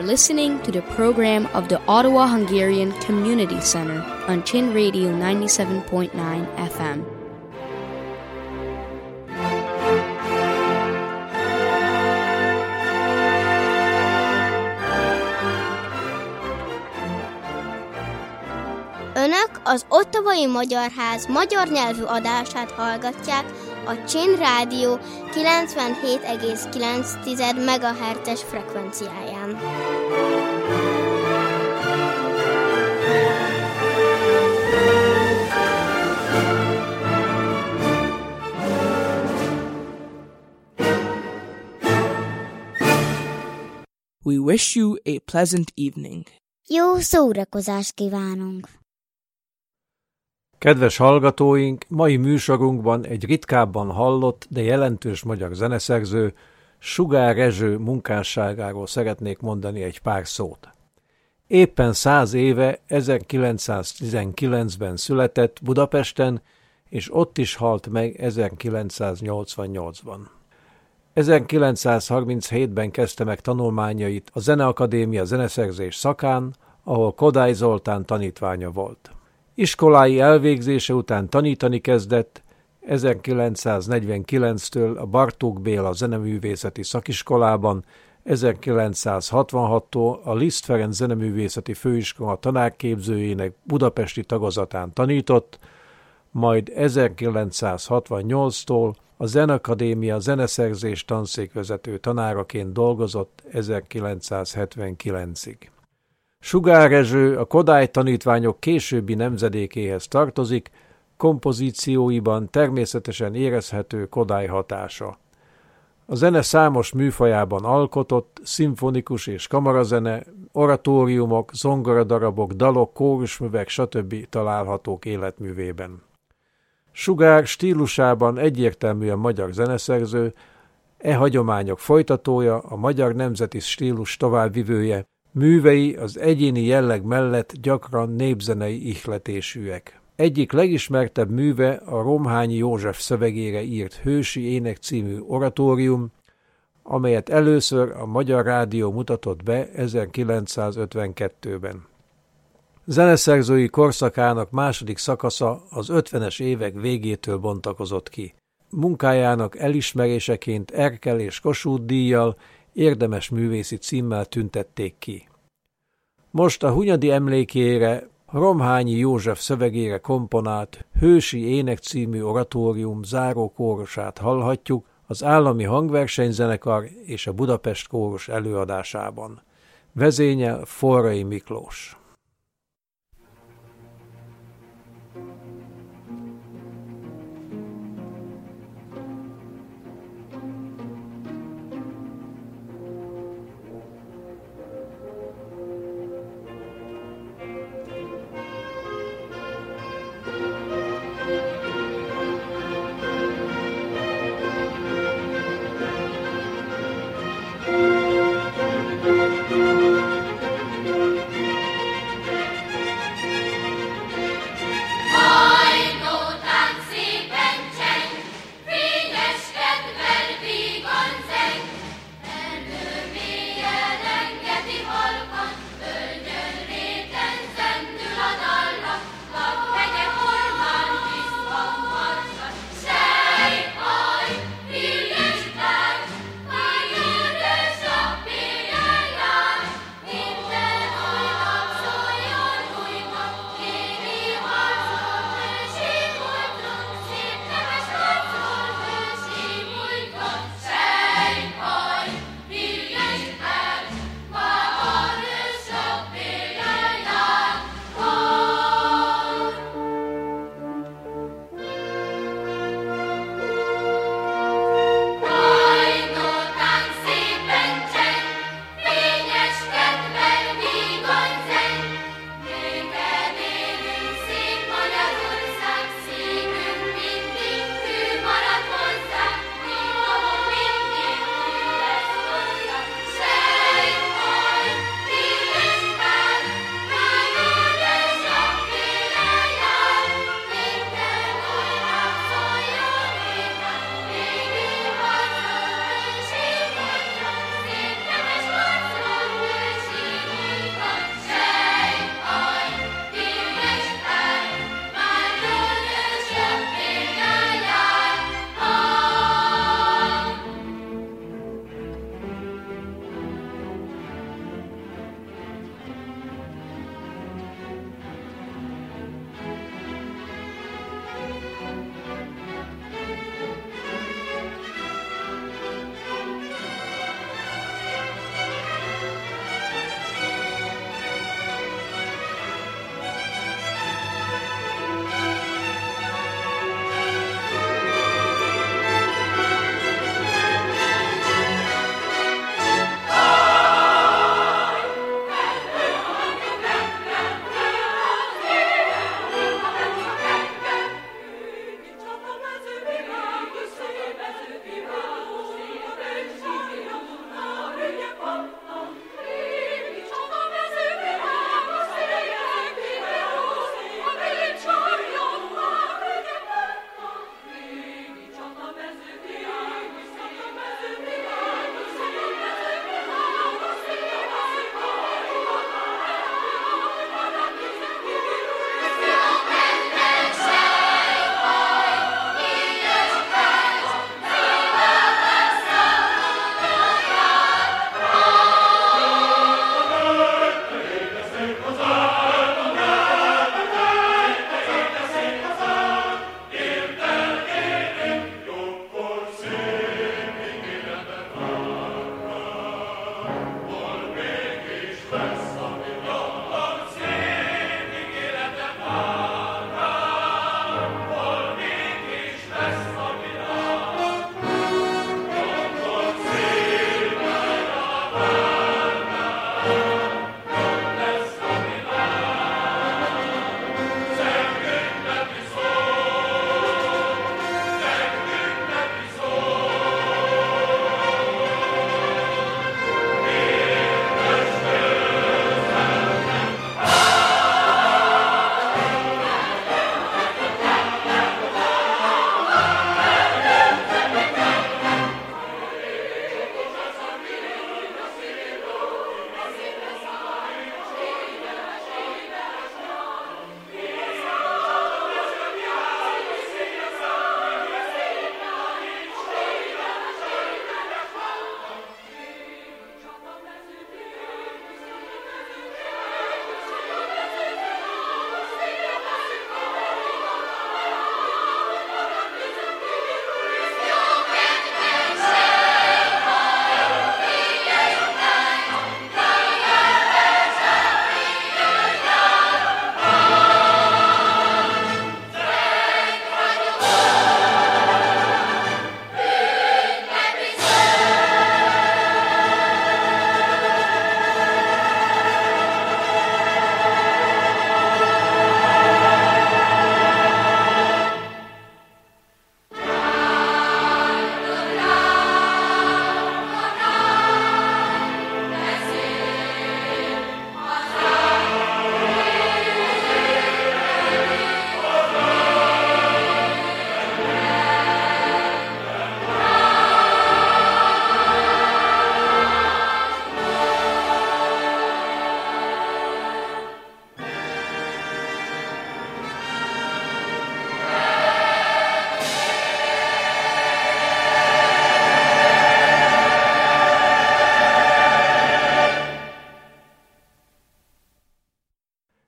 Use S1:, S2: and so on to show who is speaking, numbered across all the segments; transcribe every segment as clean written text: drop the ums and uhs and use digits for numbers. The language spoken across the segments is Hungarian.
S1: listening to the program of the Ottawa Hungarian Community Center on Chin Radio 97.9 FM.
S2: Önök az Ottawai Magyar Ház magyar nyelvű adását hallgatják a Chin Rádió 97,9 MHz-es frekvenciáján.
S3: We wish you a pleasant evening.
S2: Jó szórakozást kívánunk!
S4: Kedves hallgatóink, mai műsorunkban egy ritkábban hallott, de jelentős magyar zeneszerző, Sugár Rezső munkásságáról szeretnék mondani egy pár szót. Éppen 100 éve, 1919-ben született Budapesten, és ott is halt meg 1988-ban. 1937-ben kezdte meg tanulmányait a Zeneakadémia zeneszerzés szakán, ahol Kodály Zoltán tanítványa volt. Iskolái elvégzése után tanítani kezdett, 1949-től a Bartók Béla zeneművészeti szakiskolában, 1966-tól a Liszt Ferenc zeneművészeti főiskola tanárképzőjének budapesti tagozatán tanított, majd 1968-tól a Zeneakadémia zeneszerzés tanszékvezető tanáraként dolgozott 1979-ig. Sugár Rezső a Kodály tanítványok későbbi nemzedékéhez tartozik, kompozícióiban természetesen érezhető Kodály hatása. A zene számos műfajában alkotott, szimfonikus és kamarazene, oratóriumok, zongoradarabok, dalok, kórusművek, stb. Találhatók életművében. Sugár stílusában egyértelműen magyar zeneszerző, hagyományok folytatója, a magyar nemzeti stílus továbbvivője, művei az egyéni jelleg mellett gyakran népzenei ihletésűek. Egyik legismertebb műve a Romhányi József szövegére írt Hősi ének című oratórium, amelyet először a Magyar Rádió mutatott be 1952-ben. Zeneszerzői korszakának második szakasza az 50-es évek végétől bontakozott ki. Munkájának elismeréseként Erkel és Kossuth díjjal, érdemes művészi címmel tüntették ki. Most a Hunyadi emlékére, Romhányi József szövegére komponált Hősi ének című oratórium záró kórusát hallhatjuk az Állami Hangversenyzenekar és a Budapest Kórus előadásában. Vezényel Forrai Miklós.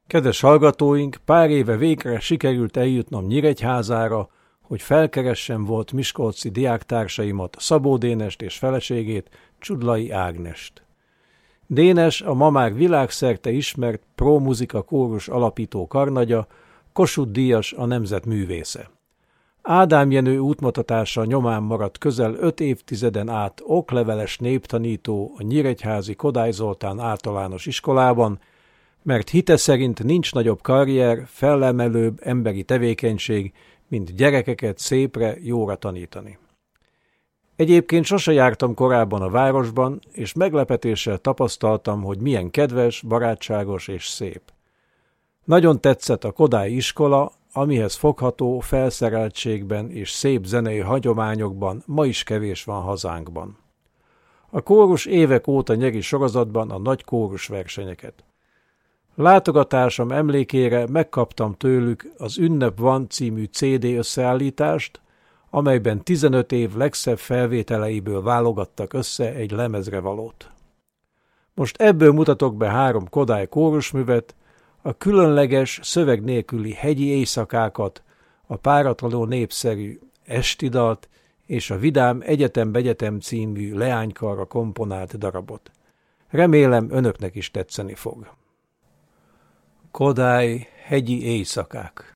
S4: Kedves hallgatóink, pár éve végre sikerült eljutnom Nyíregyházára, hogy felkeressem volt miskolci diáktársaimat, Szabó Dénest és feleségét, Csudlai Ágnest. Dénes a ma már világszerte ismert Pro Musica kórus alapító karnagya, Kossuth-díjas a nemzet művésze. Ádám Jenő útmutatása nyomán maradt közel 5 évtizeden át okleveles néptanító a nyíregyházi Kodály Zoltán általános iskolában, mert hite szerint nincs nagyobb karrier, fellemelőbb emberi tevékenység, mint gyerekeket szépre, jóra tanítani. Egyébként sose jártam korábban a városban, és meglepetéssel tapasztaltam, hogy milyen kedves, barátságos és szép. Nagyon tetszett a Kodály iskola, amihez fogható felszereltségben és szép zenei hagyományokban ma is kevés van hazánkban. A kórus évek óta nyeri sorozatban a nagy kórus versenyeket. Látogatásom emlékére megkaptam tőlük az Ünnep van című CD összeállítást, amelyben 15 év legszebb felvételeiből válogattak össze egy lemezre valót. Most ebből mutatok be 3 Kodály kórusművet, a különleges, szöveg nélküli hegyi éjszakákat, a páratlanul népszerű Estidalt és a vidám Egyetem című leánykarra komponált darabot. Remélem, önöknek is tetszeni fog. Kodály hegyi éjszakák.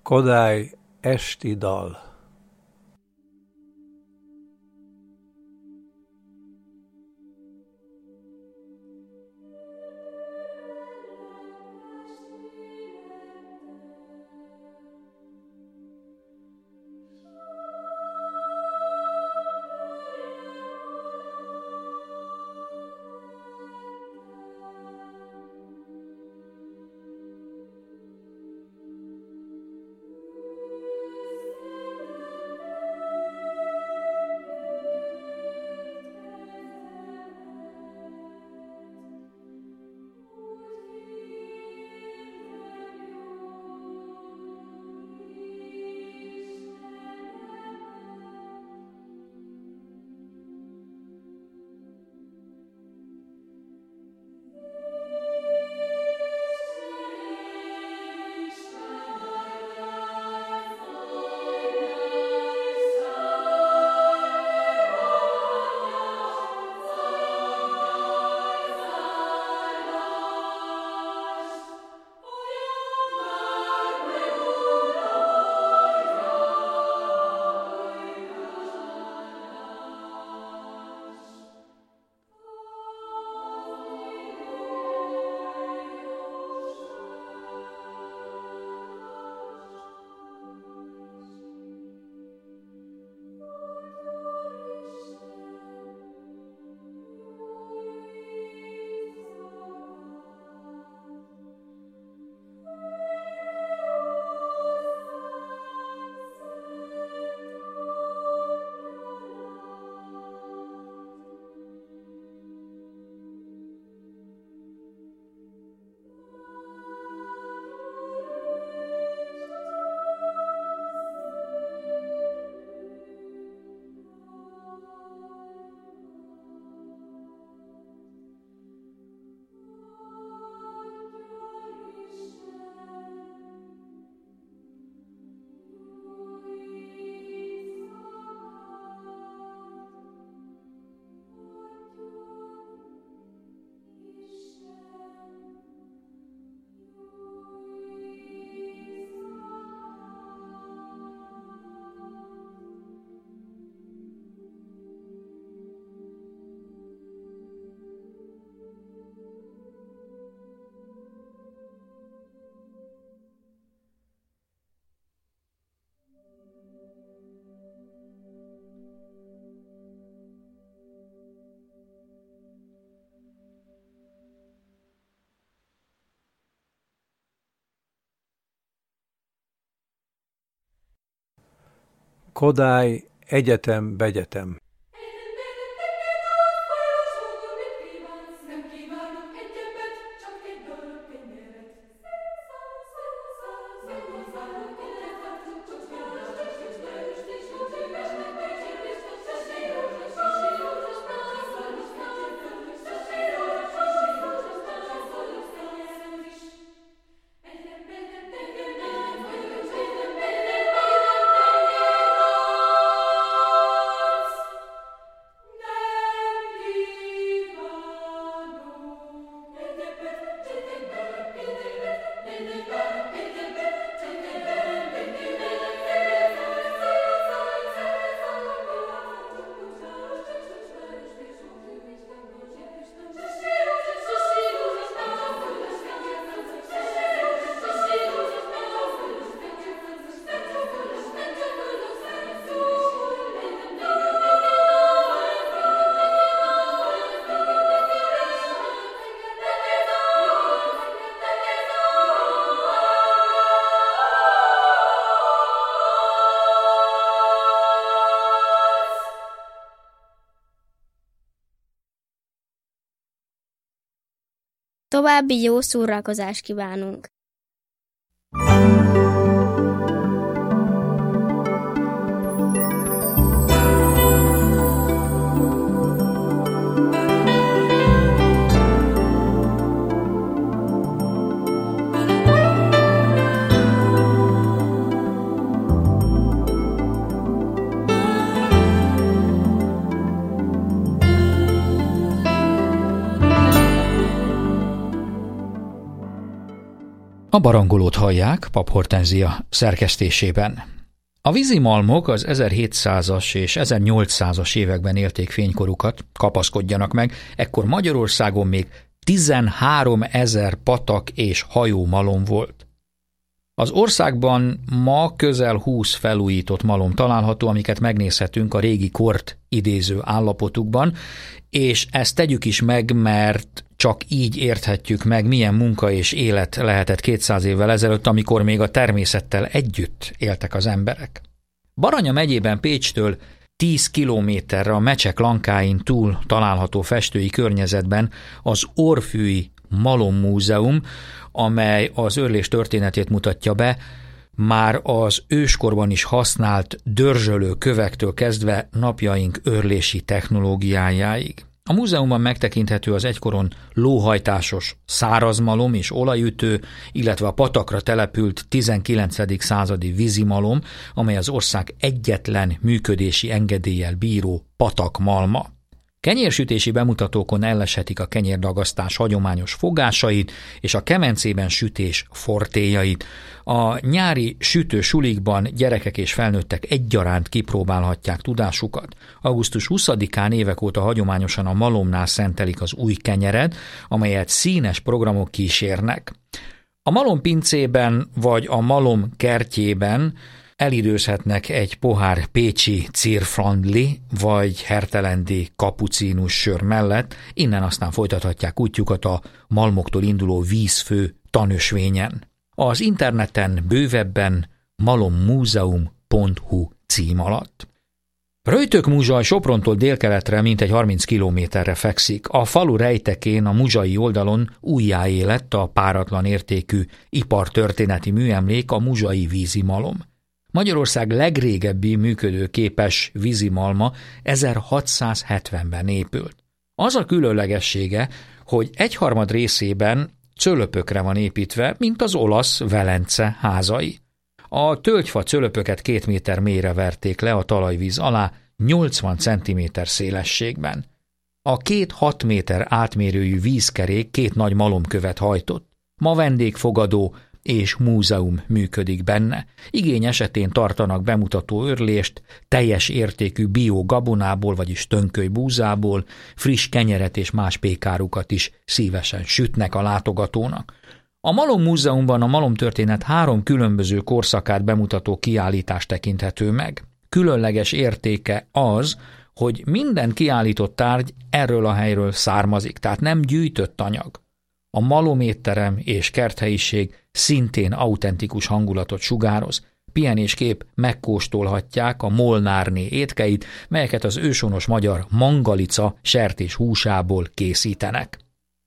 S4: Kodály esti dal. Kodály egyetem-begyetem.
S2: További jó szórakozást kívánunk!
S5: A barangolót hallják Pap Hortenzia szerkesztésében. A vízimalmok az 1700-as és 1800-as években élték fénykorukat, kapaszkodjanak meg, ekkor Magyarországon még 13 000 patak és hajómalom volt. Az országban ma közel 20 felújított malom található, amiket megnézhetünk a régi kort idéző állapotukban, és ezt tegyük is meg, mert csak így érthetjük meg, milyen munka és élet lehetett 200 évvel ezelőtt, amikor még a természettel együtt éltek az emberek. Baranya megyében Pécstől 10 kilométerre a Mecsek Lankáin túl található festői környezetben az Orfűi Malommúzeum, amely az őrlés történetét mutatja be, már az őskorban is használt dörzsölő kövektől kezdve napjaink őrlési technológiájáig. A múzeumban megtekinthető az egykoron lóhajtásos szárazmalom és olajütő, illetve a patakra települt 19. századi vízimalom, amely az ország egyetlen működési engedéllyel bíró patakmalma. Kenyérsütési bemutatókon elleshetik a kenyérdagasztás hagyományos fogásait és a kemencében sütés fortéjait. A nyári sütősulikban gyerekek és felnőttek egyaránt kipróbálhatják tudásukat. Augusztus 20-án évek óta hagyományosan a malomnál szentelik az új kenyeret, amelyet színes programok kísérnek. A malompincében vagy a malom kertjében elidőzhetnek egy pohár pécsi cirfrandli vagy hertelendi kapucínus sör mellett, innen aztán folytathatják útjukat a malmoktól induló vízfő tanösvényen. Az interneten bővebben malommuzeum.hu cím alatt. Röjtök-Muzsaj Soprontól délkeletre mintegy 30 kilométerre fekszik. A falu rejtekén a muzsai oldalon újjáélett a páratlan értékű ipartörténeti műemlék, a muzsai vízimalom. Magyarország legrégebbi működőképes vízimalma 1670-ben épült. Az a különlegessége, hogy 1/3 részében cölöpökre van építve, mint az olasz Velence házai. A tölgyfa cölöpöket 2 méter mélyre verték le a talajvíz alá, 80 cm szélességben. A 2-6 méter átmérőjű vízkerék 2 nagy malomkövet hajtott. Ma vendégfogadó és múzeum működik benne. Igény esetén tartanak bemutató őrlést, teljes értékű bio-gabonából, vagyis tönköly búzából, friss kenyeret és más pékárukat is szívesen sütnek a látogatónak. A Malommúzeumban a malomtörténet 3 különböző korszakát bemutató kiállítás tekinthető meg. Különleges értéke az, hogy minden kiállított tárgy erről a helyről származik, tehát nem gyűjtött anyag. A malométterem és kerthelyiség szintén autentikus hangulatot sugároz. Pihenésképp megkóstolhatják a Molnárné étkeit, melyeket az őshonos magyar mangalica sertés húsából készítenek.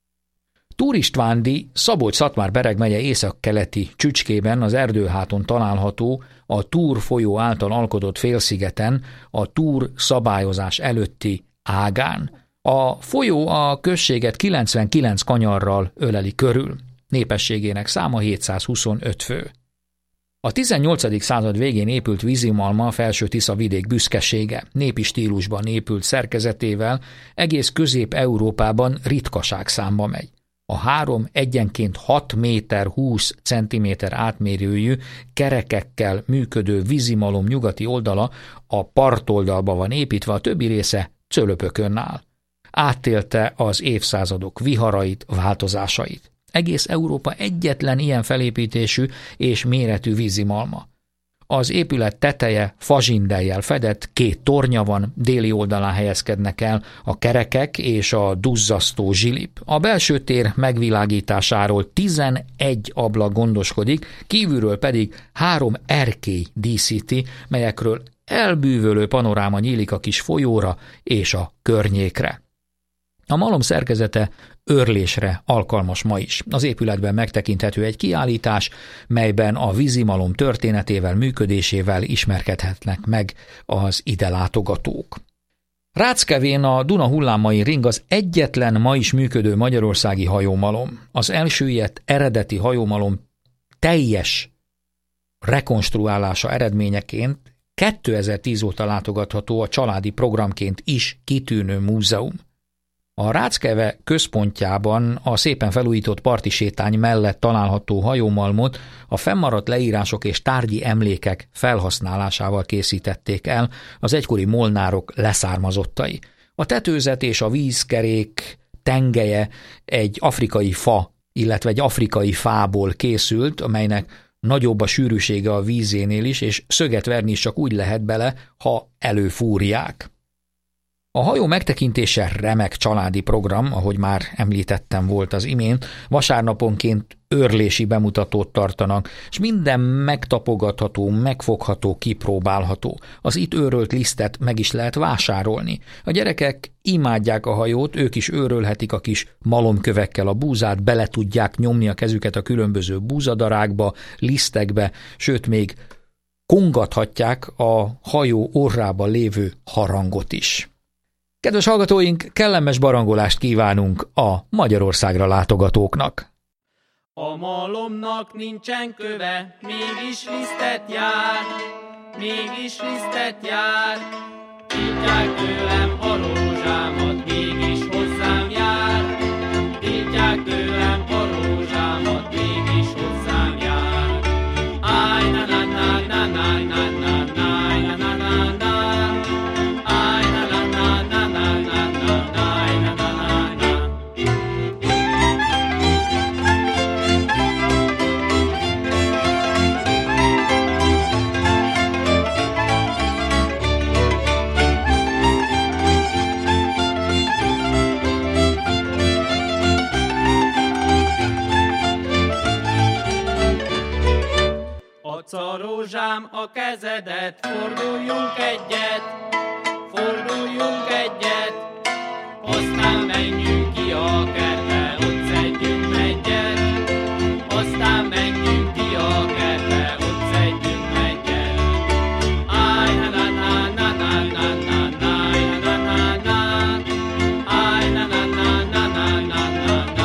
S5: Túr Istvándi Szabolcs-Szatmár-Bereg megye északkeleti csücskében az Erdőháton található, a Túr folyó által alkotott félszigeten, a Túr szabályozás előtti ágán. A folyó a községet 99 kanyarral öleli körül, népességének száma 725 fő. A 18. század végén épült vízimalma a Felső-Tisza vidék büszkesége, népi stílusban épült szerkezetével egész Közép-Európában ritkaság számba megy. A 3 egyenként 6 méter 20 centiméter átmérőjű kerekekkel működő vízimalom nyugati oldala a partoldalba van építve, a többi része cölöpökön áll. Átélte az évszázadok viharait, változásait. Egész Európa egyetlen ilyen felépítésű és méretű vízimalma. Az épület teteje fazsindellyel fedett, 2 tornya van, déli oldalán helyezkednek el a kerekek és a duzzasztó zsilip. A belső tér megvilágításáról 11 ablak gondoskodik, kívülről pedig 3 erkély díszíti, melyekről elbűvölő panoráma nyílik a kis folyóra és a környékre. A malom szerkezete őrlésre alkalmas ma is. Az épületben megtekinthető egy kiállítás, melyben a vízimalom történetével, működésével ismerkedhetnek meg az ide látogatók. Ráckevén a Duna hullámain ring az egyetlen ma is működő magyarországi hajómalom. Az elsüllyedt eredeti hajómalom teljes rekonstruálása eredményeként 2010 óta látogatható a családi programként is kitűnő múzeum. A Ráckeve központjában a szépen felújított parti sétány mellett található hajómalmot a fennmaradt leírások és tárgyi emlékek felhasználásával készítették el az egykori molnárok leszármazottai. A tetőzet és a vízkerék tengelye egy afrikai fa, illetve egy afrikai fából készült, amelynek nagyobb a sűrűsége a vízénél is, és szöget verni is csak úgy lehet bele, ha előfúrják. A hajó megtekintése remek családi program, ahogy már említettem volt az imént, vasárnaponként őrlési bemutatót tartanak, és minden megtapogatható, megfogható, kipróbálható. Az itt őrölt lisztet meg is lehet vásárolni. A gyerekek imádják a hajót, ők is őrölhetik a kis malomkövekkel a búzát, bele tudják nyomni a kezüket a különböző búzadarákba, lisztekbe, sőt még kongathatják a hajó orrában lévő harangot is. Kedves hallgatóink, kellemes barangolást kívánunk a Magyarországra látogatóknak!
S6: A malomnak nincsen köve, mégis lisztet jár, mégis lisztet jár. Tiltják tőlem a rózsámat, mégis hozzám jár. Tiltják tőlem a rózsámat, mégis hozzám jár. Áj, na na na na na na na na na na na. Adsz a rózsám a kezedet, forduljunk egyet, aztán menjünk ki a kertbe, ott szedjünk egyet, aztán menjünk ki a kertbe, ott szedjünk egyet. Áj, na na na na na na na na na na na. Áj, na na na na na na na na na na.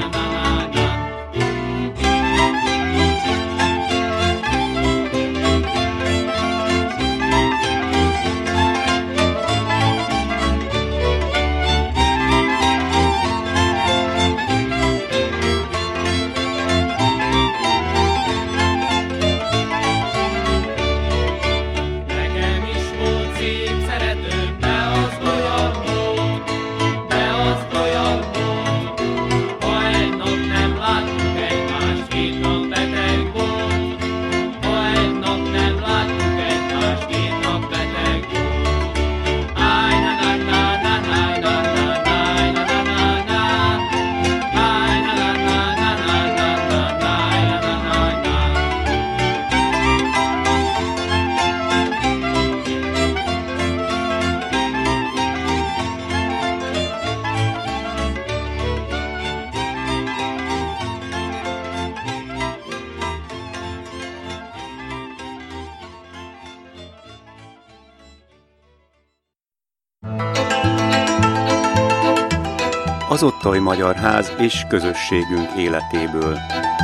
S7: Az Ottai Magyar Ház és közösségünk életéből.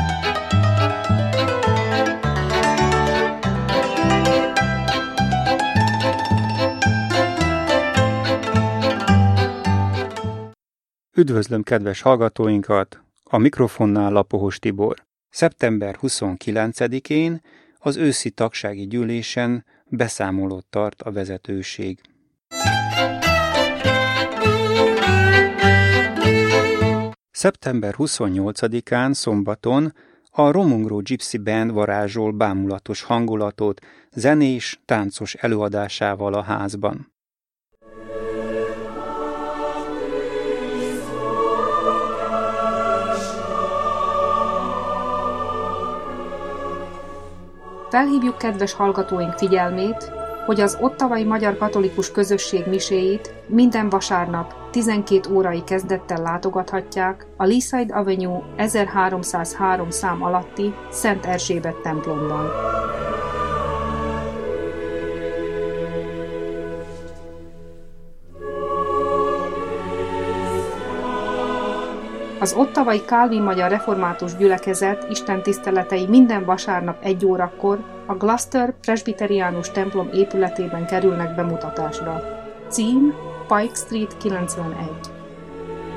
S7: Üdvözlöm kedves hallgatóinkat, a mikrofonnál Lapohos Tibor. Szeptember 29-én az őszi tagsági gyűlésen beszámolót tart a vezetőség. Szeptember 28-án szombaton a Romungró Gypsy Band varázsol bámulatos hangulatot zenés, táncos előadásával a házban.
S8: Felhívjuk kedves hallgatóink figyelmét, hogy az ottawai magyar katolikus közösség miséit minden vasárnap 12 órai kezdettel látogathatják a Leaside Avenue 1303 szám alatti Szent Erzsébet templomban. Az ottawai Calvin Magyar Református Gyülekezet istentiszteletei minden vasárnap 1 órakor a Gloucester Presbiteriánus templom épületében kerülnek bemutatásra. Cím Pike Street 91.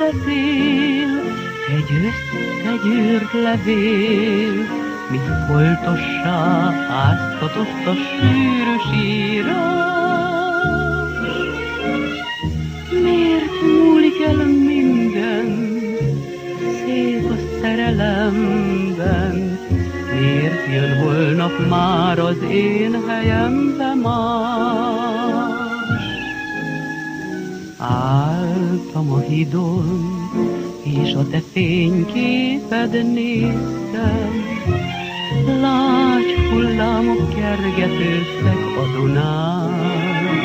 S9: összeszél, egy összegyűrt levél, mint foltossá áztatott a sűrű sírás. Miért múlik el minden szép a szerelemben? Miért jön holnap már az én helyembe más? Álltam a hídon, és a te fényképed néztem, lágy hullámok kergetőztek a Dunán.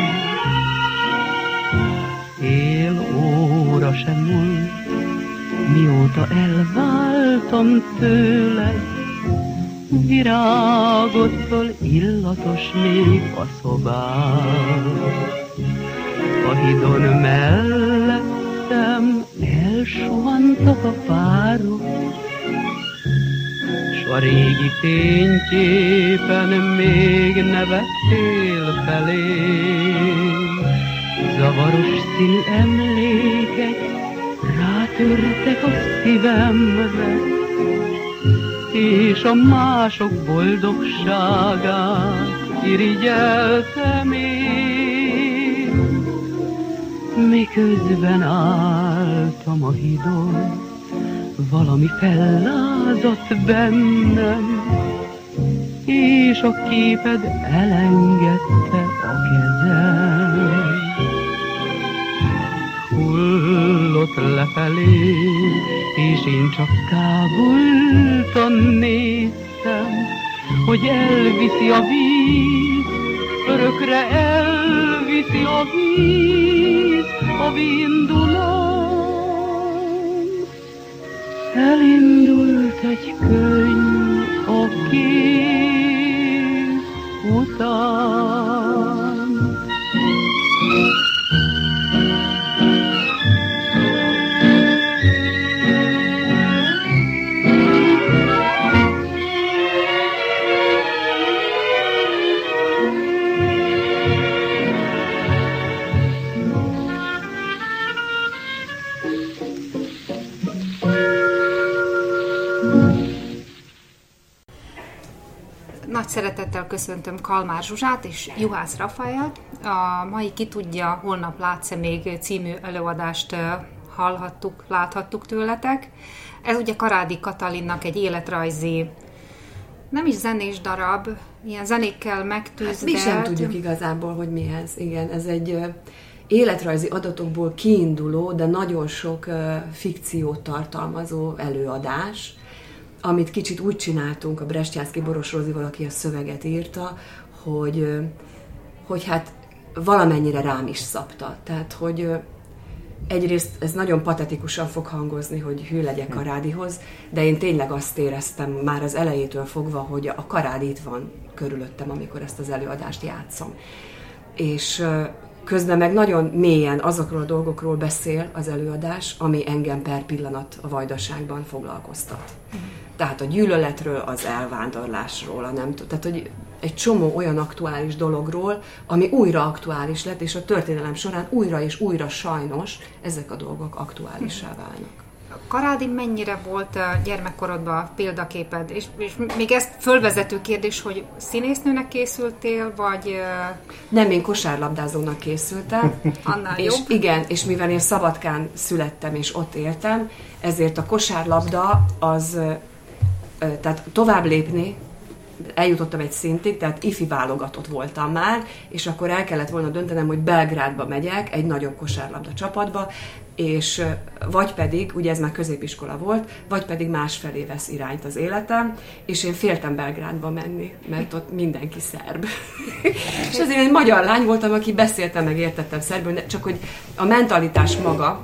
S9: Fél óra sem múlt, mióta elváltam tőled, virágottól illatos még a szobám. A hídon mellettem elsuhantak a párok, s a régi fényképen még nevettél felém. Zavaros színű emlékek rátörtek a szívemre, és a mások boldogságát irigyeltem én. Miközben álltam a hídon, valami fellázadt bennem, és a képed elengedte a kezem. Hullott lefelé, és én csak kábultan néztem, hogy elviszi a víz, örökre elviszi a víz, a vindulom. Elindult egy könyv a kéz után.
S8: Nagy szeretettel köszöntöm Kalmár Zsuzsát és Juhász Rafaelt. A mai Ki tudja, holnap látsz-e még című előadást hallhattuk, láthattuk tőletek. Ez ugye Karádi Katalinnak egy életrajzi, nem is zenés darab, ilyen zenékkel megtűzdelt.
S10: Mi sem tudjuk igazából, hogy mi ez. Igen, ez egy életrajzi adatokból kiinduló, de nagyon sok fikciót tartalmazó előadás, amit kicsit úgy csináltunk a Brestjánszky Boros Rozival, aki a szöveget írta, hogy hát valamennyire rám is szabta. Tehát, hogy egyrészt ez nagyon patetikusan fog hangozni, hogy hű legyek Karádihoz, de én tényleg azt éreztem már az elejétől fogva, hogy a Karádi itt van körülöttem, amikor ezt az előadást játszom. És közben meg nagyon mélyen azokról a dolgokról beszél az előadás, ami engem per pillanat a Vajdaságban foglalkoztat. Tehát a gyűlöletről, az elvándorlásról, tehát hogy egy csomó olyan aktuális dologról, ami újra aktuális lett, és a történelem során újra és újra sajnos ezek a dolgok aktuálissá válnak.
S8: Karádi mennyire volt gyermekkorodban példaképed? És még ez fölvezető kérdés, hogy színésznőnek készültél, vagy...
S10: Nem, én kosárlabdázónak készültem.
S8: Annál
S10: és
S8: jobb.
S10: Igen, és mivel én Szabadkán születtem és ott éltem, ezért a kosárlabda az, tehát tovább lépni, eljutottam egy szintig, tehát ifi válogatott voltam már, és akkor el kellett volna döntenem, hogy Belgrádba megyek, egy nagyobb kosárlabda csapatba, és vagy pedig, ugye ez már középiskola volt, vagy pedig másfelé vesz irányt az életem, és én féltem Belgrádba menni, mert ott mindenki szerb. És azért egy magyar lány voltam, aki beszéltem, meg értettem szerbül, csak hogy a mentalitás maga,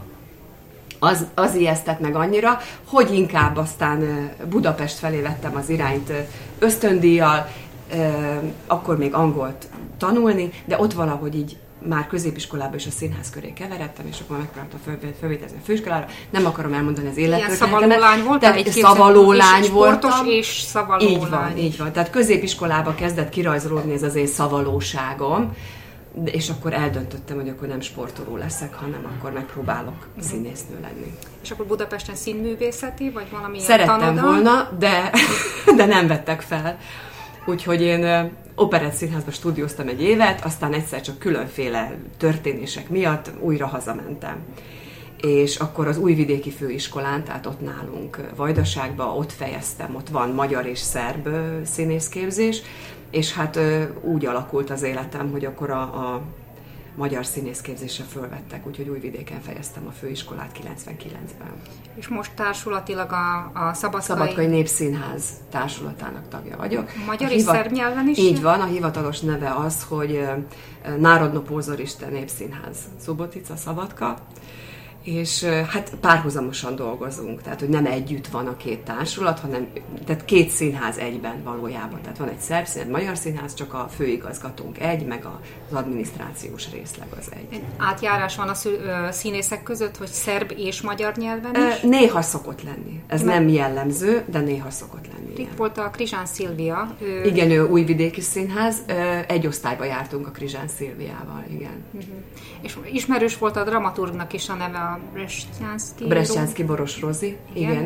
S10: az ijesztett meg annyira, hogy inkább aztán Budapest felé vettem az irányt ösztöndíjjal, akkor még angolt tanulni, de ott valahogy így már középiskolában is a színház köré keveredtem, és akkor megpróbáltam fölvétezni a főiskolára. Nem akarom elmondani az élettörténetemet.
S8: Ilyen szavaló lány voltál?
S10: Tehát szavaló lány voltam.
S8: Sportos és szavaló
S10: így
S8: lány.
S10: Így van. Tehát középiskolában kezdett kirajzolódni ez az én szavalóságom. és akkor eldöntöttem, hogy akkor nem sportoló leszek, hanem akkor megpróbálok színésznő lenni.
S8: És akkor Budapesten színművészeti, vagy valamilyen
S10: Szerettem volna, de nem vettek fel. Úgyhogy én Operettszínházba stúdióztam egy évet, aztán egyszer csak különféle történések miatt újra hazamentem. És akkor az Újvidéki Főiskolán, tehát ott nálunk Vajdaságban, ott fejeztem, ott van magyar és szerb színészképzés, és hát úgy alakult az életem, hogy akkor a magyar színészképzésre fölvettek, úgyhogy Újvidéken fejeztem a főiskolát 99-ben.
S8: És most társulatilag a
S10: Szabadkai Népszínház társulatának tagja vagyok.
S8: Magyar és szerb nyelven is?
S10: Így van, a hivatalos neve az, hogy Národno Pozorište Népszínház Subotica, Szabadka, és hát párhuzamosan dolgozunk, tehát hogy nem együtt van a két társulat, hanem tehát két színház egyben valójában. Tehát van egy szerb színház, magyar színház, csak a főigazgatónk egy, meg az adminisztrációs részleg az egy.
S8: Átjárás van a színészek között, hogy szerb és magyar nyelven is?
S10: Néha szokott lenni. Ez nem jellemző, de néha szokott lenni.
S8: Itt volt a Krizsán Szilvia.
S10: Igen, ő Újvidéki Színház. Egy osztályba jártunk a Krizsán Szilviával, igen.
S8: És ismerős volt a dramaturgnak is a neve, a
S10: Brestjánszky Boros Rozi.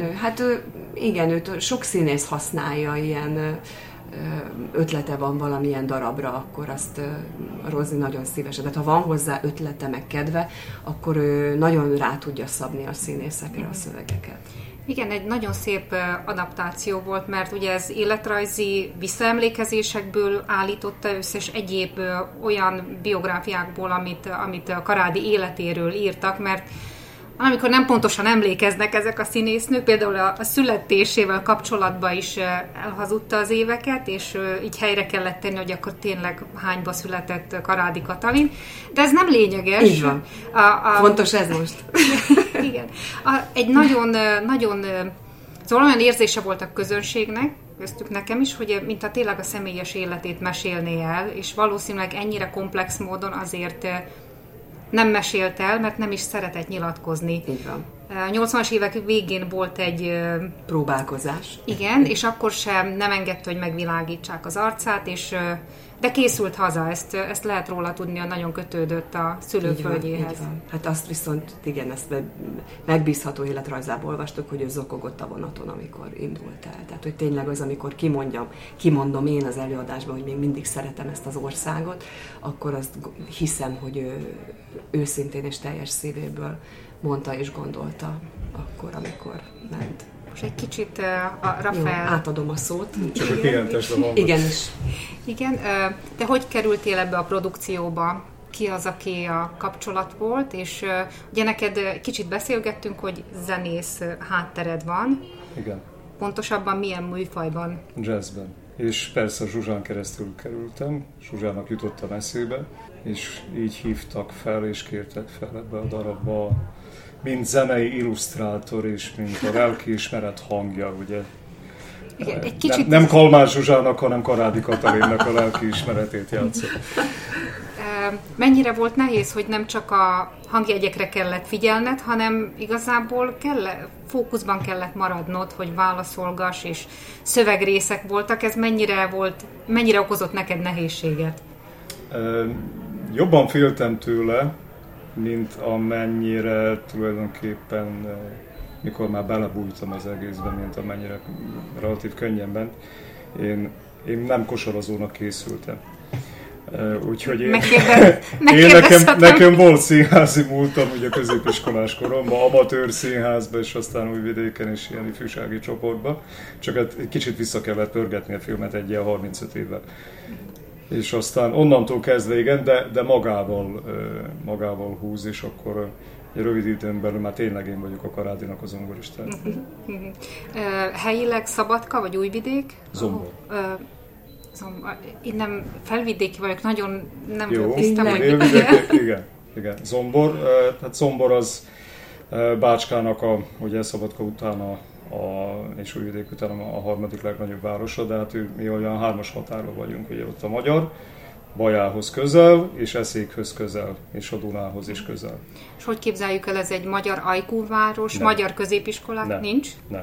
S10: Igen, őt sok színész használja, ilyen ötlete van valamilyen darabra, akkor azt Rozi nagyon szívesen. De ha van hozzá ötlete, meg kedve, akkor ő nagyon rá tudja szabni a színészekre a szövegeket.
S8: Igen, egy nagyon szép adaptáció volt, mert ugye ez életrajzi visszaemlékezésekből állította össze, és egyéb olyan biográfiákból, amit a Karádi életéről írtak, mert amikor nem pontosan emlékeznek ezek a színésznők, például a születésével kapcsolatban is elhazudta az éveket, és így helyre kellett tenni, hogy akkor tényleg hányba született Karádi Katalin. De ez nem lényeges.
S10: Így van. Fontos ez most.
S8: Igen. Egy nagyon szóval olyan érzése volt a közönségnek, köztük nekem is, hogy mintha tényleg a személyes életét mesélné el, és valószínűleg ennyire komplex módon azért nem mesélt el, mert nem is szeretett nyilatkozni.
S10: Így van.
S8: 80-as évek végén volt egy
S10: próbálkozás.
S8: Igen, és akkor sem nem engedte, hogy megvilágítsák az arcát, de készült haza, ezt lehet róla tudni, hogy nagyon kötődött a szülőföldjéhez.
S10: Így van. Hát azt viszont, igen, ezt megbízható életrajzából olvastuk, hogy ő zokogott a vonaton, amikor indult el. Tehát, hogy tényleg az, amikor kimondom én az előadásban, hogy még mindig szeretem ezt az országot, akkor azt hiszem, hogy ő őszintén és teljes szívéből mondta és gondolta akkor, amikor ment.
S8: Most egy kicsit a Rafael...
S10: Jó, átadom a szót.
S11: Csak a kijelentésre van.
S8: Igen, de hogy kerültél ebbe a produkcióba? Ki az, aki a kapcsolat volt? És ugye neked kicsit beszélgettünk, hogy zenész háttered van.
S11: Igen.
S8: Pontosabban milyen műfajban?
S11: Jazzben. És persze Zsuzsán keresztül kerültem, Zsuzsának jutottam eszébe, és így hívtak fel és kértek fel ebbe a darabba, mint zenei illusztrátor és mint a lelkiismeret hangja, ugye.
S8: Igen, egy kicsit...
S11: Nem Kalmár Zsuzsának, hanem Karádi Katalinnak a lelkiismeretét játszott.
S8: Mennyire volt nehéz, hogy nem csak a hangjegyekre kellett figyelned, hanem igazából fókuszban kellett maradnod, hogy válaszolgass, és szövegrészek voltak. Ez mennyire okozott neked nehézséget?
S11: Jobban féltem tőle, mint amennyire tulajdonképpen, mikor már belebújtam az egészben, mint amennyire relatív könnyen ment. Én nem kosarozónak készültem. Úgyhogy nekem volt színházi múltam ugye középiskolás koromban, amatőr színházban, és aztán Újvidéken is ilyen ifjúsági csoportban. Csak egy kicsit vissza kellett pörgetni a filmet egy ilyen 35 évvel. És aztán onnantól kezdve igen, de magával húz, és akkor egy rövid időn belül már tényleg én vagyok a Karádinak a zongoristája.
S8: Helyileg Szabadka vagy Újvidék?
S11: Zombor.
S8: Én nem felvidéki vagyok, nagyon nem
S11: tisztem, hogy... Igen. Zombor. Tehát Zombor az Bácskának, ugye Szabadka után és Újvidék után a harmadik legnagyobb városa, de hát mi olyan 3-as határon vagyunk, ugye ott a magyar, Bajához közel, és Eszékhöz közel, és a Dunához is közel.
S8: És hogy képzeljük el, ez egy magyar ajkúváros, magyar középiskolák nincs?
S11: Nem.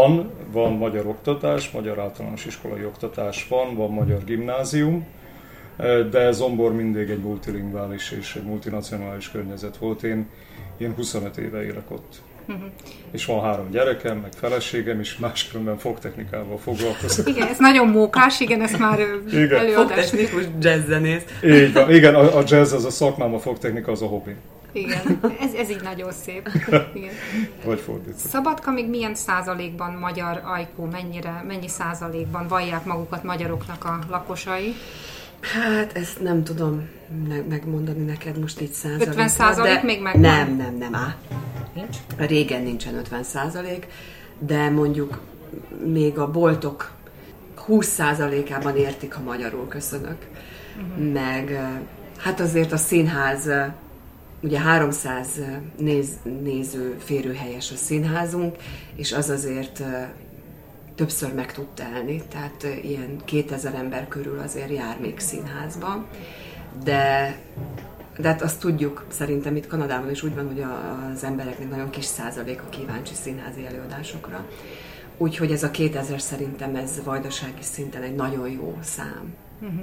S11: Van magyar oktatás, magyar általános iskolai oktatás van magyar gimnázium, de Zombor mindig egy multilingvális és egy multinacionális környezet volt. Én 25 éve élek ott. És van 3 gyerekem, meg feleségem, és máskülönben fogtechnikával foglalkozok.
S8: Igen, ez nagyon mókás, igen, ezt már előadás.
S10: Fogtechnikus jazzzenész.
S11: Így van, igen, a jazz az a szakmám, a fogtechnika az a hobbi.
S8: Igen, ez így nagyon szép. Igen.
S11: Vagy fordítva.
S8: Szabadka még milyen százalékban magyar ajkú, mennyi százalékban vallják magukat magyaroknak a lakosai?
S10: Hát ezt nem tudom megmondani neked most így százalékban.
S8: 50% még megvan?
S10: Nem.
S8: Nincs?
S10: Régen nincsen 50%, de mondjuk még a boltok 20%-ában értik, ha magyarul köszönök. Meg hát azért a színház, ugye 300 néző férőhelyes a színházunk, és az azért többször meg tud telni, tehát ilyen 2000 ember körül azért jár még színházba, de hát azt tudjuk, szerintem itt Kanadában is úgy van, hogy az embereknek nagyon kis százaléka kíváncsi színházi előadásokra. Úgyhogy ez a 2000 szerintem ez vajdasági szinten egy nagyon jó szám.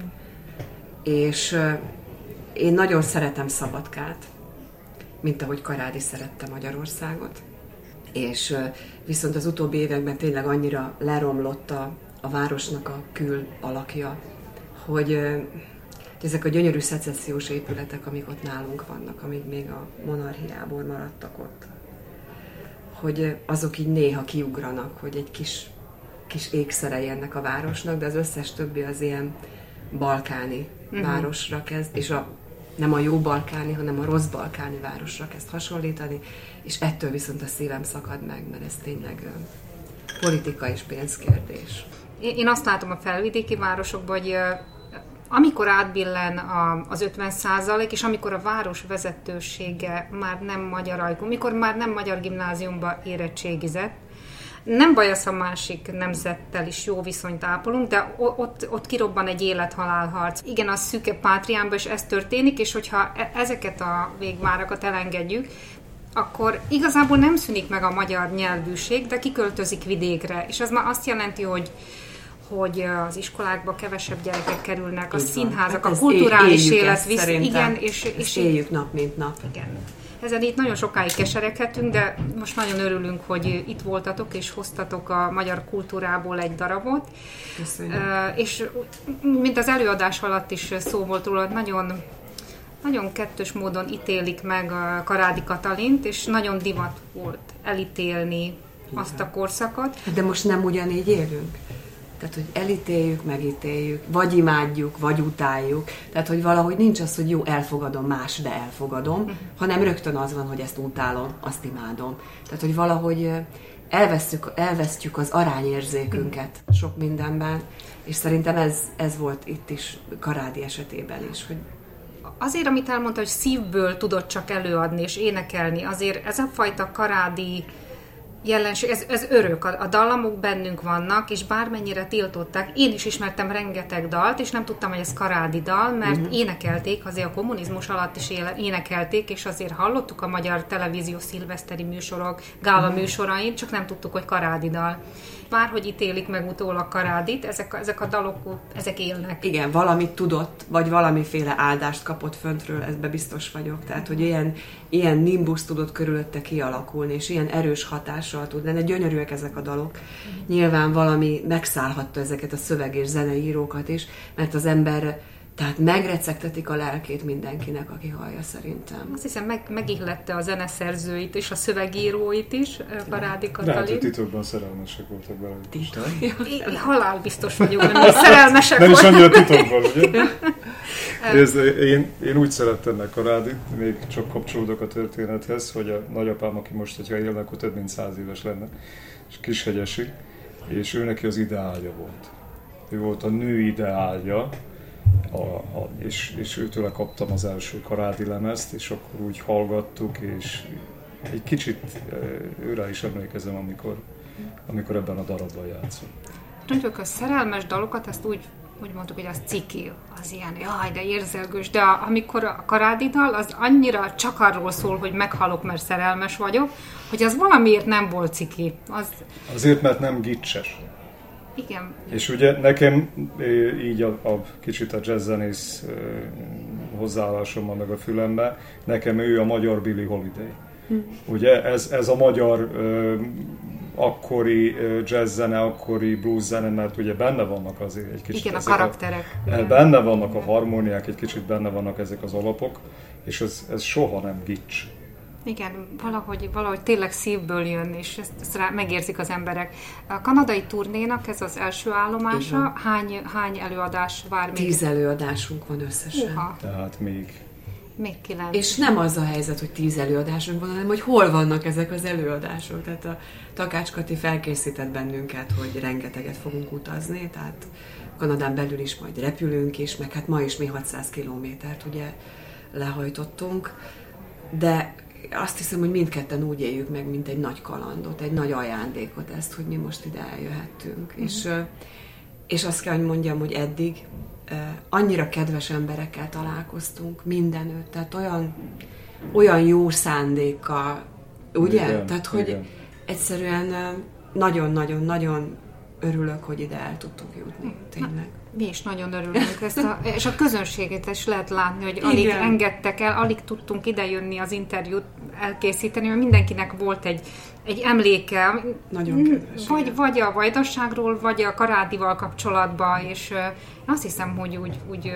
S10: És én nagyon szeretem Szabadkát, mint ahogy Karádi szerette Magyarországot. És viszont az utóbbi években tényleg annyira leromlott a városnak a kül alakja, hogy ezek a gyönyörű szecessziós épületek, amik ott nálunk vannak, amik még a monarchiából maradtak ott, hogy azok így néha kiugranak, hogy egy kis ékszerei ennek a városnak, de az összes többi az ilyen balkáni városra kezd, és nem a jó balkáni, hanem a rossz balkáni városra kezd hasonlítani, és ettől viszont a szívem szakad meg, mert ez tényleg politika és pénzkérdés.
S8: Én azt látom a felvidéki városokban, hogy amikor átbillen az 50%, és amikor a város vezetősége már nem magyar ajkú, mikor már nem magyar gimnáziumba érettségizett, nem baj az, ha másik nemzettel is jó viszonyt ápolunk, de ott kirobban egy élet-halálharc. Igen, az szűke pátriánban is ez történik, és hogyha ezeket a végvárakat elengedjük, akkor igazából nem szűnik meg a magyar nyelvűség, de kiköltözik vidékre. És az már azt jelenti, hogy az iskolákba kevesebb gyerekek kerülnek, a színházak, a kulturális élet visz. Igen, és
S10: éljük nap, mint nap.
S8: Igen. Ezen itt nagyon sokáig kesereghetünk, de most nagyon örülünk, hogy itt voltatok, és hoztatok a magyar kultúrából egy darabot.
S10: Köszönjük.
S8: És mint az előadás alatt is szó volt róla, nagyon, nagyon kettős módon ítélik meg a Karádi Katalint, és nagyon divat volt elítélni azt a korszakot.
S10: De most nem ugyanígy élünk? Tehát, hogy elítéljük, megítéljük, vagy imádjuk, vagy utáljuk. Tehát, hogy valahogy nincs az, hogy jó, elfogadom más, de elfogadom, hanem rögtön az van, hogy ezt utálom, azt imádom. Tehát, hogy valahogy elvesztjük az arányérzékünket sok mindenben, és szerintem ez volt itt is Karádi esetében is, hogy
S8: azért, amit elmondta, hogy szívből tudod csak előadni és énekelni, azért ez a fajta Karádi jelenség, ez örök. A dallamok bennünk vannak, és bármennyire tiltották, én is ismertem rengeteg dalt, és nem tudtam, hogy ez Karádi dal, mert énekelték, azért a kommunizmus alatt is énekelték, és azért hallottuk a magyar televízió szilveszteri műsorok, gála műsorain, csak nem tudtuk, hogy Karádi dal. Bárhogy ítélik meg utólag Karádit, ezek a dalok, ezek élnek.
S10: Igen, valamit tudott, vagy valamiféle áldást kapott föntről, ebben biztos vagyok. Tehát, hogy ilyen nimbus tudott körülötte kialakulni, és ilyen erős hatással tud lenni. Gyönyörűek ezek a dalok. Nyilván valami megszállhatta ezeket a szöveg- és zeneírókat is, mert az ember tehát megrecegtetik a lelkét mindenkinek, aki hallja, szerintem.
S8: Azt hiszem, megillette a zeneszerzőit és a szövegíróit is, Karádi Katalin.
S11: De hát, hogy titokban szerelmesek voltak bele.
S10: Titok?
S8: Én halálbiztos vagyok, hogy szerelmesek
S11: nem is annyira titokban, ugye? Én úgy szerettem meg Karádit, még csak kapcsolódok a történethez, hogy a nagyapám, aki most, hogyha élne, akkor több mint 100 éves lenne, és kishegyesi, és ő neki az ideálja volt. Ő volt a nő ideálja, és őtőle kaptam az első Karádi lemezt, és akkor úgy hallgattuk, és egy kicsit őre is emlékezem, amikor ebben a darabban játszom.
S8: Tudjuk, a szerelmes dalokat, ezt úgy mondtuk, hogy az ciki, az ilyen, jaj, de érzelgős, de amikor a Karádi dal, az annyira csak arról szól, hogy meghalok, mert szerelmes vagyok, hogy az valamiért nem volt ciki.
S11: Azért, mert nem gicses.
S8: Igen.
S11: És ugye nekem így a kicsit a jazzzenész hozzáállásommal meg a fülembe, nekem ő a magyar Billie Holiday. Ugye ez a magyar akkori jazzzene, akkori blueszene, mert ugye benne vannak azért egy kicsit.
S8: Igen, a karakterek.
S11: Benne vannak a harmóniák, egy kicsit benne vannak ezek az alapok, és ez soha nem gics.
S8: Igen, valahogy tényleg szívből jön, és ezt megérzik az emberek. A kanadai turnénak ez az első állomása. Hány előadás vár még?
S10: 10 előadásunk van összesen.
S8: Uha.
S11: Tehát
S8: még 9.
S10: És nem az a helyzet, hogy 10 előadásunk van, hanem hogy hol vannak ezek az előadások. Tehát a Takács Kati felkészített bennünket, hogy rengeteget fogunk utazni, tehát Kanadán belül is majd repülünk is, meg hát ma is mi 600 kilométert ugye lehajtottunk, de azt hiszem, hogy mindketten úgy éljük meg, mint egy nagy kalandot, egy nagy ajándékot ezt, hogy mi most ide eljöhettünk. És azt kell, hogy mondjam, hogy eddig annyira kedves emberekkel találkoztunk mindenütt, tehát olyan jó szándékkal, ugye?
S11: Igen,
S10: tehát, hogy
S11: igen.
S10: Egyszerűen nagyon-nagyon-nagyon örülök, hogy ide el tudtuk jutni, tényleg.
S8: Mi is nagyon örülünk és a közönségét is lehet látni, hogy alig engedtek el, alig tudtunk idejönni az interjút elkészíteni, mert mindenkinek volt egy emléke.
S10: Nagyon kedves.
S8: Vagy a vajdaságról, vagy a Karádival kapcsolatban, és azt hiszem, hogy úgy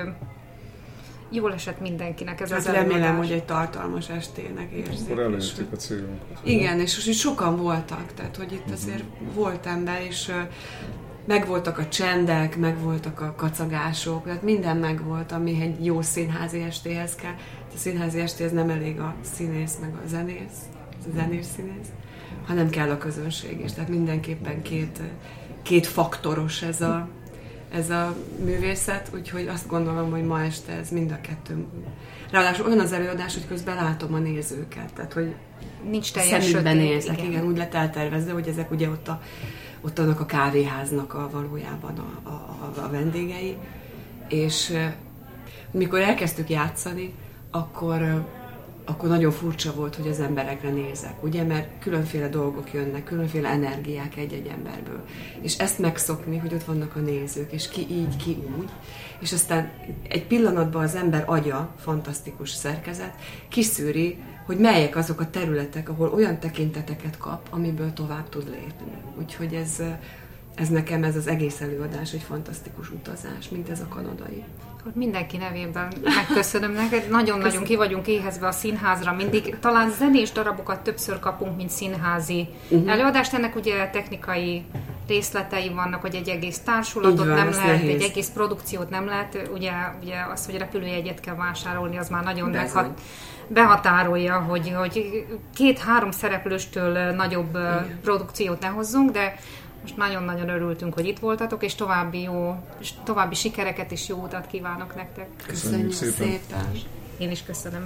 S8: jól esett mindenkinek ez az előadás.
S10: Remélem, hogy egy tartalmas estének érzik.
S11: Akkor elértük a célunkat.
S10: Igen, és hogy sokan voltak, tehát hogy itt azért volt ember, és megvoltak a csendek, megvoltak a kacagások, tehát minden megvolt, ami egy jó színházi estéhez kell. A színházi estéhez nem elég a színész, meg a zenés-színész, hanem kell a közönség is. Tehát mindenképpen két faktoros ez a művészet, úgyhogy azt gondolom, hogy ma este ez mind a kettő. Ráadásul olyan az előadás, hogy közben látom a nézőket, tehát hogy
S8: nincs teljes
S10: szemükben nézek, igen, úgy lett eltervezve, hogy ezek ugye ott annak a kávéháznak valójában a vendégei, és mikor elkezdtük játszani, akkor nagyon furcsa volt, hogy az emberekre nézek, ugye, mert különféle dolgok jönnek, különféle energiák egy-egy emberből. És ezt megszokni, hogy ott vannak a nézők, és ki így, ki úgy, és aztán egy pillanatban az ember agya, fantasztikus szerkezet, kiszűri, hogy melyek azok a területek, ahol olyan tekinteteket kap, amiből tovább tud lépni. Úgyhogy ez nekem ez az egész előadás egy fantasztikus utazás, mint ez a kanadai.
S8: Mindenki nevében megköszönöm neked. Nagyon-nagyon ki vagyunk éhezve a színházra. Mindig talán zenés darabokat többször kapunk, mint színházi előadást. Ennek ugye technikai részletei vannak, hogy egy egész társulatot nem lehet, nehéz. Egy egész produkciót nem lehet. Ugye az, hogy repülőjegyet kell vásárolni, az már nagyon behatárolja, hogy 2-3 szereplőstől nagyobb produkciót ne hozzunk, de most nagyon-nagyon örültünk, hogy itt voltatok, és további sikereket és jó utat kívánok nektek.
S10: Köszönjük szépen!
S8: Én is köszönöm.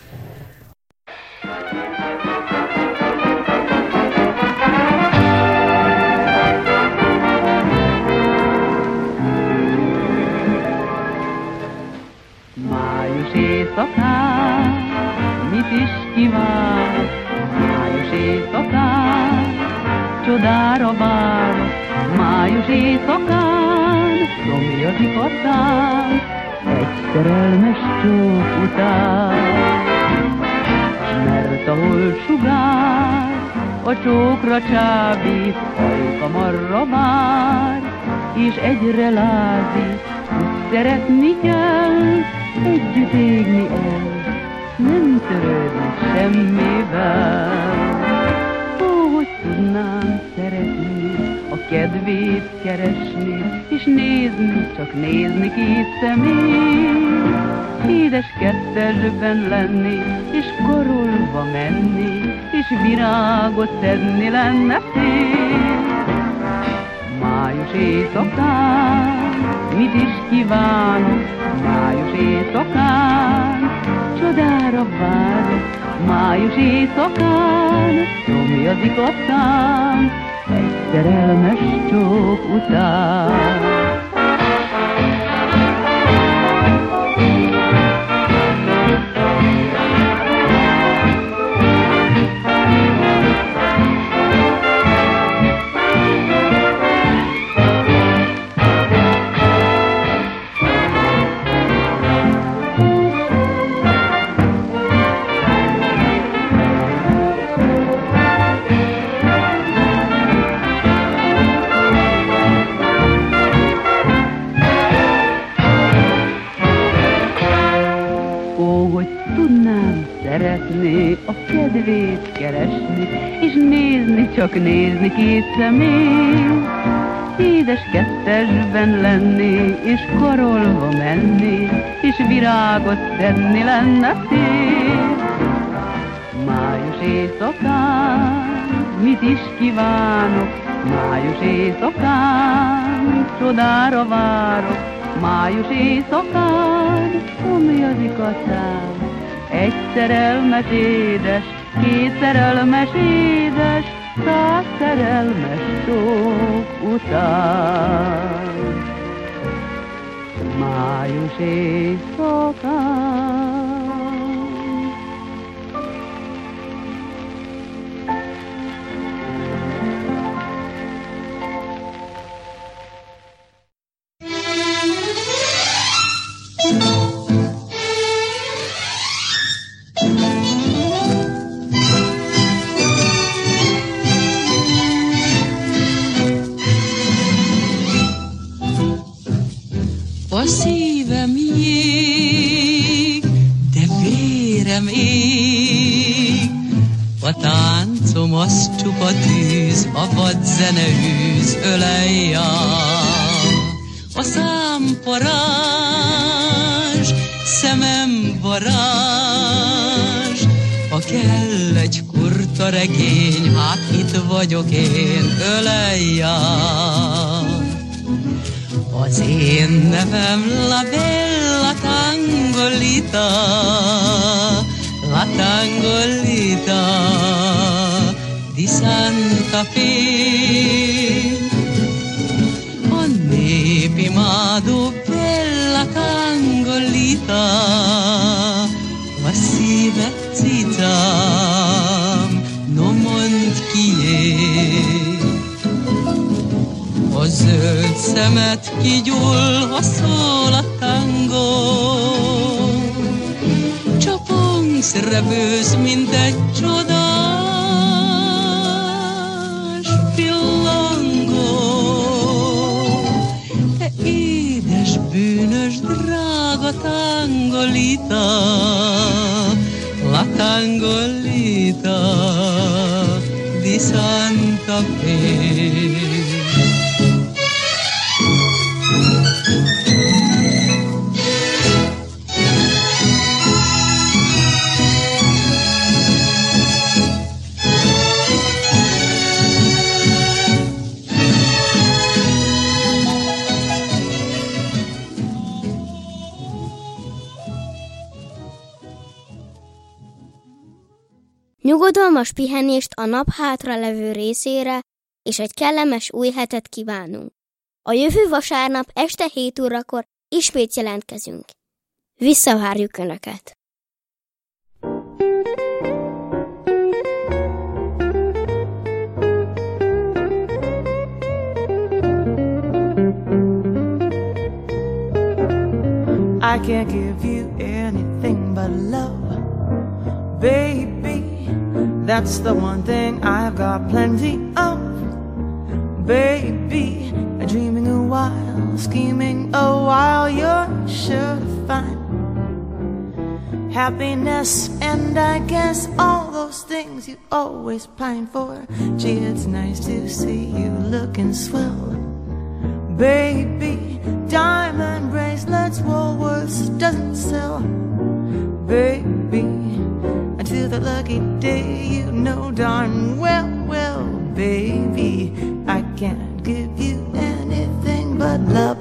S9: Május éjszakán mit is kíván? Május éjszakán csodára várok, május éjszakán szomjazik a szám, egy szerelmes csók után. Mert a holdsugár a csókra csábít, hajka marra vár, és egyre lázít, hogy szeretni kell, együtt égni el, nem törődni semmivel. Hogy tudnám szeretni, a kedvét keresni, és nézni, csak nézni két szemét. Édes kettesben lenni, és karolva menni, és virágot szedni lenne szép. Május éjszakán, mit is kívánok, május éjszakán, csodára várok. Május éjszakán szomjazik a szám, egy szerelmes csók után. és nézni, csak nézni két szemét. Édes kettesben lenni, és karolva menni, és virágot szedni lenne szép. Május éjszakán, mit is kívánok, május éjszakán, csodára várok. Május éjszakán, omjazik a szám, egy szerelmes édes, két szerelmes édes, 100 szerelmes csók után. Május éjszakán.
S12: A szívem jég, de vérem ég, a táncom az csupa tűz, a vadzene űz, ölelj a szám parázs, szemem varázs, ha kell egy kurta regény, hát itt vagyok én, ölelj az én nevem La Bella Tangolita, la Tangolita di Santa Fe. A népimádó Bella Tangolita, a szívet cicám, no mondd kié. A zöld szemed kigyúl, ha szól a tangó, csapongsz, repülsz, mint egy csodás pillangó. Te édes, bűnös, drága Tangolita, la Tangolita di Santa Fe.
S2: Nyugodalmas pihenést a nap hátra levő részére, és egy kellemes új hetet kívánunk. A jövő vasárnap este 7 órakor ismét jelentkezünk. Visszavárjuk Önöket!
S13: I can't give you anything but love, baby. That's the one thing I've got plenty of, baby. Dreaming a while, scheming a while, you're sure to find happiness, and I guess all those things you always pine for. Gee, it's nice to see you looking swell, baby. Diamond bracelets, Woolworths doesn't sell, baby. Until the lucky day, you know darn well, well, baby, I can't give you anything but love.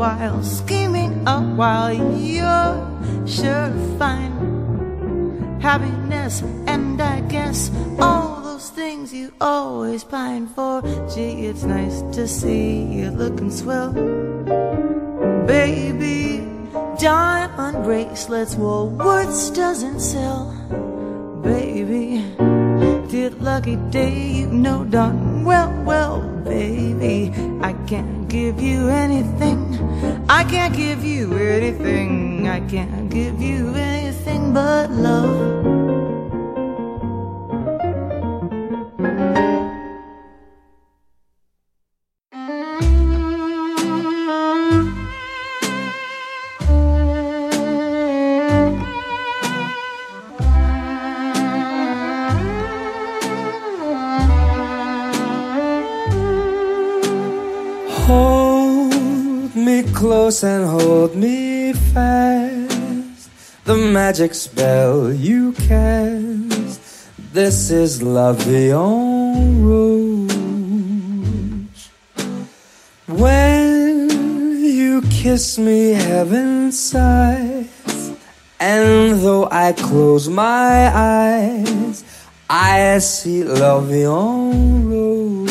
S13: while, scheming a while, you're sure to find happiness, and I guess all those things you always pine for. Gee, it's nice to see you looking swell, baby. Diamond bracelets, Woolworths doesn't sell, baby. Dear lucky day, you know darn well, well, baby, I can't give you anything, I can't give you anything, I can't give you anything but love.
S14: Close and hold me fast, the magic spell you cast. This is love beyond rose. When you kiss me, heaven sighs, and though I close my eyes, I see love beyond rose.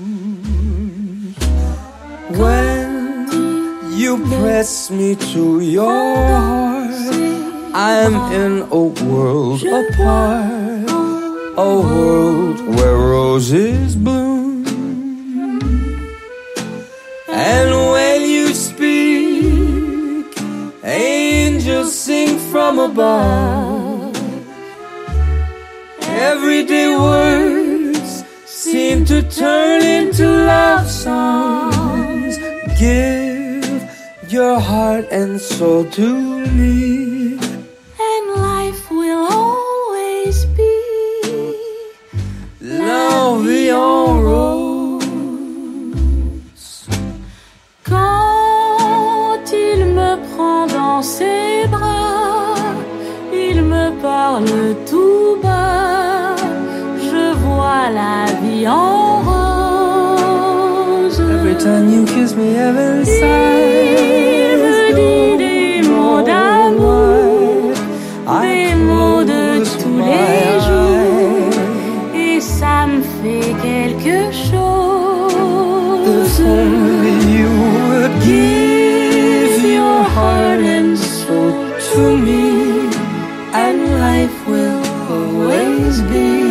S14: When you press me to your heart, I'm in a world apart, a world where roses bloom. And when you speak, angels sing from above. Everyday words seem to turn into love songs. Give your heart and soul to me,
S15: and life will always be
S14: love beyond rose.
S15: Quand il me prend dans ses bras, il me parle tout bas, je vois la vie en rose.
S14: Every time you kiss me, heaven sighs.
S15: Des mots de tous les jours, et ça me fait quelque chose.
S14: If only you would give your heart and soul to me, and life will always be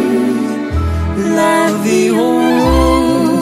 S14: la vie en rose.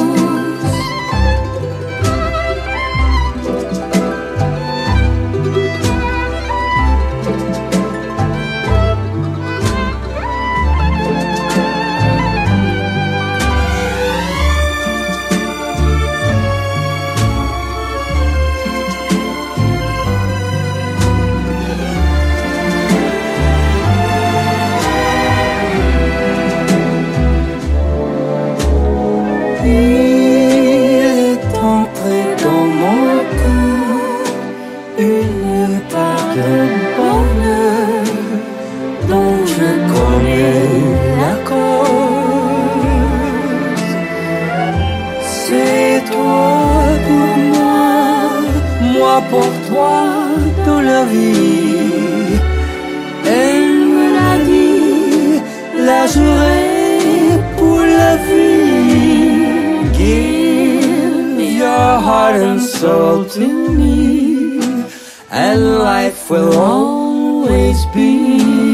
S14: Pour toi dans la vie, elle me l'a dit, la jouerai pour la vie. Give your heart and soul to me, and life will always be